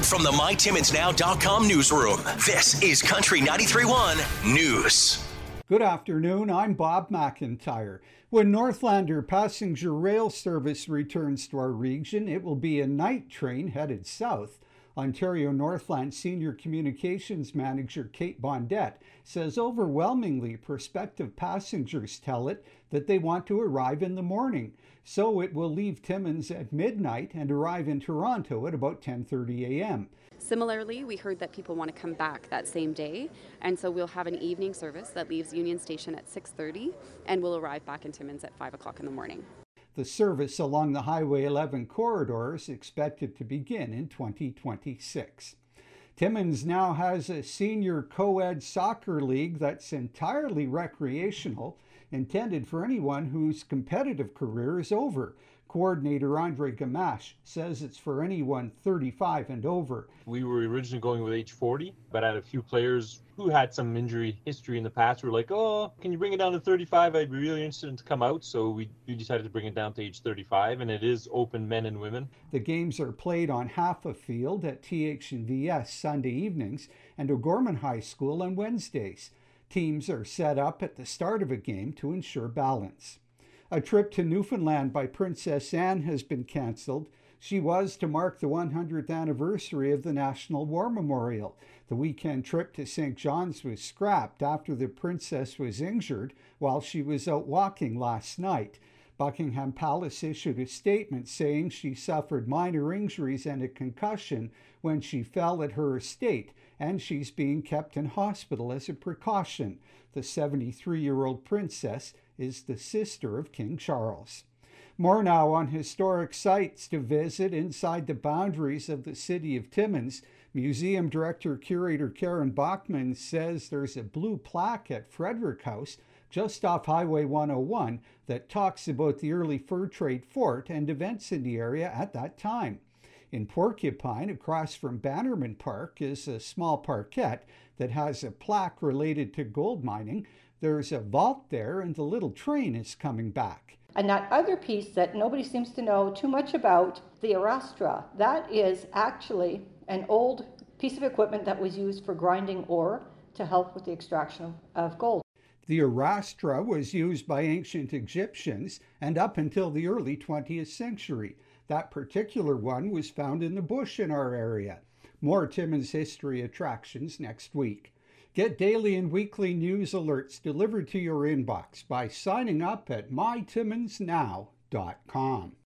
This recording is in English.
From the MyTimmonsNow.com newsroom, this is Country 93.1 News. Good afternoon, I'm Bob McIntyre. When Northlander passenger rail service returns to our region, it will be a night train headed south. Ontario Northland Senior Communications Manager Kate Bondette says overwhelmingly prospective passengers tell it that they want to arrive in the morning. So it will leave Timmins at midnight and arrive in Toronto at about 10:30 a.m. Similarly, we heard that people want to come back that same day, and so we'll have an evening service that leaves Union Station at 6:30 and will arrive back in Timmins at 5 o'clock in the morning. The service along the Highway 11 corridor is expected to begin in 2026. Timmins now has a senior co-ed soccer league that's entirely recreational, intended for anyone whose competitive career is over. Coordinator Andre Gamache says it's for anyone 35 and over. We were originally going with age 40, but I had a few players who had some injury history in the past who were like, oh, can you bring it down to 35? I'd be really interested in to come out. So we decided to bring it down to age 35, and it is open men and women. The games are played on half a field at TH&VS Sunday evenings and O'Gorman High School on Wednesdays. Teams are set up at the start of a game to ensure balance. A trip to Newfoundland by Princess Anne has been cancelled. She was to mark the 100th anniversary of the National War Memorial. The weekend trip to St. John's was scrapped after the princess was injured while she was out walking last night. Buckingham Palace issued a statement saying she suffered minor injuries and a concussion when she fell at her estate, and she's being kept in hospital as a precaution. The 73-year-old princess is the sister of King Charles. More now on historic sites to visit inside the boundaries of the city of Timmins. Museum Director-Curator Karen Bachman says there's a blue plaque at Frederick House just off Highway 101 that talks about the early fur trade fort and events in the area at that time. In Porcupine, across from Bannerman Park, is a small parkette that has a plaque related to gold mining. There's a vault there, and the little train is coming back. And that other piece that nobody seems to know too much about, the Arastra, that is actually an old piece of equipment that was used for grinding ore to help with the extraction of gold. The Arastra was used by ancient Egyptians and up until the early 20th century. That particular one was found in the bush in our area. More Timmins history attractions next week. Get daily and weekly news alerts delivered to your inbox by signing up at mytimmonsnow.com.